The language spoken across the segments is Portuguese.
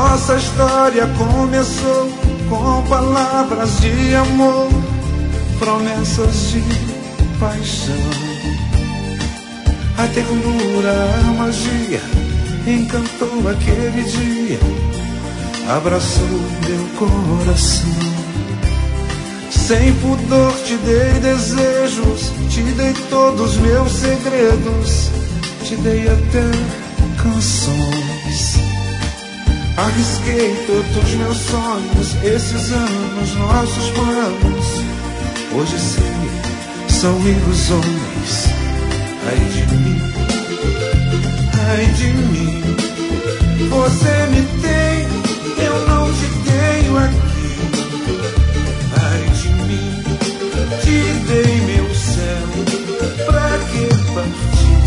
Nossa história começou com palavras de amor, promessas de paixão. A ternura, a magia encantou aquele dia, abraçou meu coração. Sem pudor te dei desejos, te dei todos meus segredos, te dei até canções. Arrisquei todos meus sonhos, esses anos, nossos planos, hoje sei, são ilusões. Ai de mim, ai de mim. Você me tem, eu não te tenho aqui. Ai de mim, te dei meu céu, pra que partir?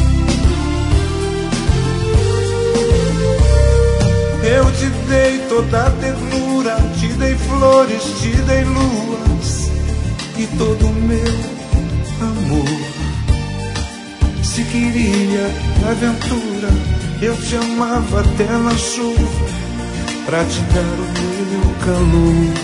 Eu te dei toda a ternura, te dei flores, te dei luas e todo o meu amor. Se queria aventura, eu te amava até na chuva, pra te dar o meu calor.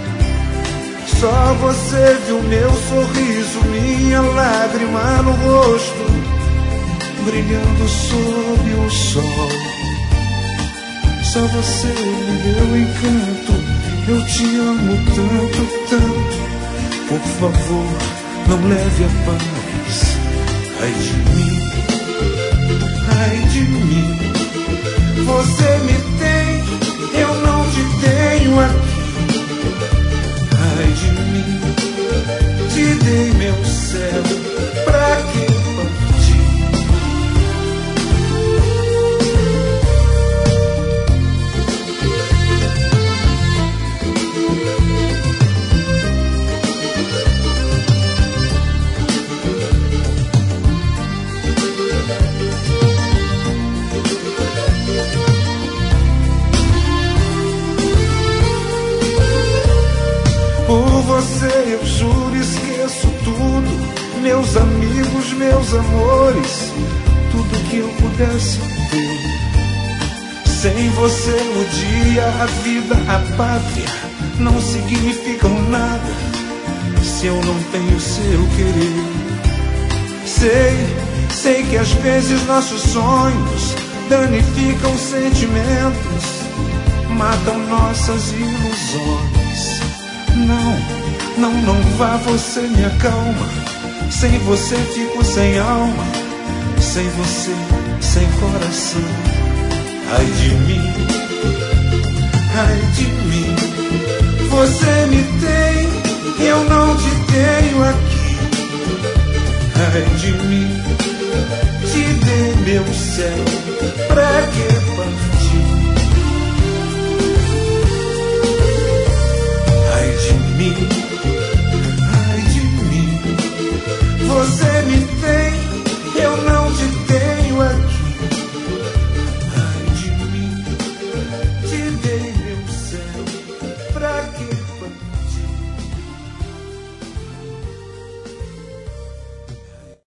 Só você viu meu sorriso, minha lágrima no rosto, brilhando sob o sol. Só você me deu encanto, eu te amo tanto, tanto. Por favor, não leve a paz. Ai de mim, ai de mim. Você me tem, eu não te tenho aqui. Ai de mim, te dei meu céu, pra que partir? Por você eu juro, esqueço tudo, meus amigos, meus amores, tudo que eu pudesse ter. Sem você o dia, a vida, a pátria não significam nada se eu não tenho seu querer. Sei que às vezes nossos sonhos danificam sentimentos, matam nossas ilusões. Não vá, você me acalma. Sem você fico sem alma, sem você, sem coração. Ai de mim, ai de mim. Você me tem, eu não te tenho aqui. Ai de mim, te dei meu céu, pra que partir? Ai de mim, você